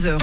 Heures.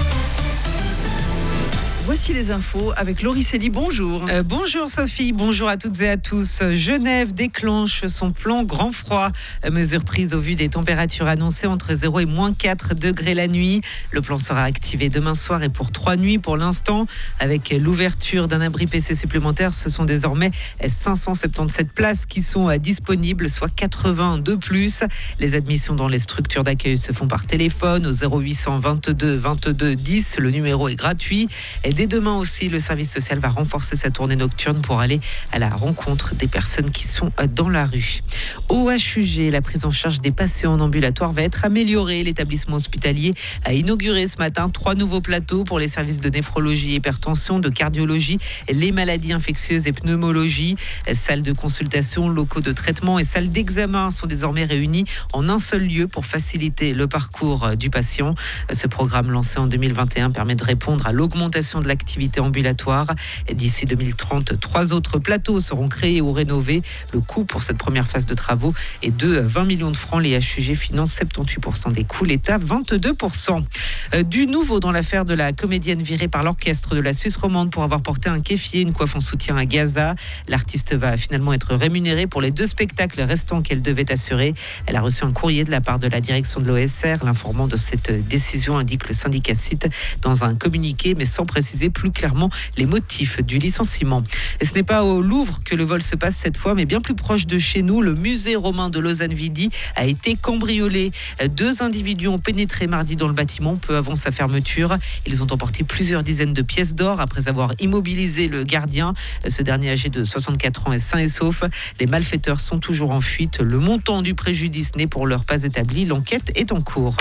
Voici les infos avec Laurie Célie. Bonjour. Bonjour Sophie, bonjour à toutes et à tous. Genève déclenche son plan grand froid. Mesure prise au vu des températures annoncées entre 0 et moins 4 degrés la nuit. Le plan sera activé demain soir et pour 3 nuits pour l'instant. Avec l'ouverture d'un abri PC supplémentaire, ce sont désormais 577 places qui sont disponibles, soit 80 de plus. Les admissions dans les structures d'accueil se font par téléphone au 0800 22 22 10. Le numéro est gratuit. Et dès demain aussi, le service social va renforcer sa tournée nocturne pour aller à la rencontre des personnes qui sont dans la rue. Au HUG, la prise en charge des patients en ambulatoire va être améliorée. L'établissement hospitalier a inauguré ce matin 3 nouveaux plateaux pour les services de néphrologie, hypertension, de cardiologie, les maladies infectieuses et pneumologie. Salles de consultation, locaux de traitement et salles d'examen sont désormais réunis en un seul lieu pour faciliter le parcours du patient. Ce programme lancé en 2021 permet de répondre à l'augmentation de l'activité ambulatoire. D'ici 2030, 3 autres plateaux seront créés ou rénovés. Le coût pour cette première phase de travaux est de 20 millions de francs. Les HUG financent 78% des coûts, l'État 22%. Du nouveau dans l'affaire de la comédienne virée par l'orchestre de la Suisse romande pour avoir porté un kéfier, une coiffe en soutien à Gaza. L'artiste va finalement être rémunérée pour les 2 spectacles restants qu'elle devait assurer. Elle a reçu un courrier de la part de la direction de l'OSR. L'informant de cette décision, indique le syndicat CIT dans un communiqué, mais sans préciser plus clairement les motifs du licenciement. Et ce n'est pas au Louvre que le vol se passe cette fois, mais bien plus proche de chez nous. Le musée romain de Lausanne-Vidi a été cambriolé. 2 individus ont pénétré mardi dans le bâtiment peu avant sa fermeture. Ils ont emporté plusieurs dizaines de pièces d'or après avoir immobilisé le gardien. Ce dernier, âgé de 64 ans, est sain et sauf. Les malfaiteurs sont toujours en fuite. Le montant du préjudice n'est pour l'heure pas établi. L'enquête est en cours.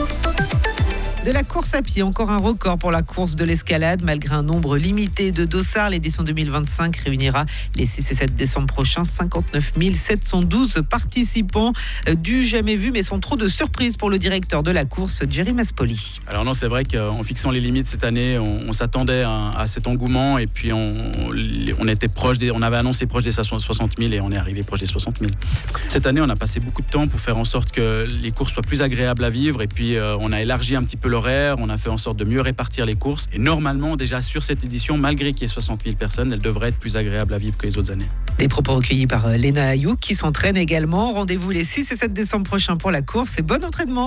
De la course à pied, encore un record pour la course de l'escalade. Malgré un nombre limité de dossards, l'édition 2025 réunira les 6 et 7 décembre prochains 59 712 participants. Du jamais vu, mais sans trop de surprises pour le directeur de la course, Jerry Maspoli. Alors non, c'est vrai qu'en fixant les limites cette année, on s'attendait à cet engouement et puis on était proche on avait annoncé proche des 60 000 et on est arrivé proche des 60 000. Cette année, on a passé beaucoup de temps pour faire en sorte que les courses soient plus agréables à vivre et puis on a élargi un petit peu l'horaire, on a fait en sorte de mieux répartir les courses et normalement déjà sur cette édition, malgré qu'il y ait 60 000 personnes, elle devrait être plus agréable à vivre que les autres années. Des propos recueillis par Léna Ayouk qui s'entraîne également. Rendez-vous les 6 et 7 décembre prochains pour la course et bon entraînement.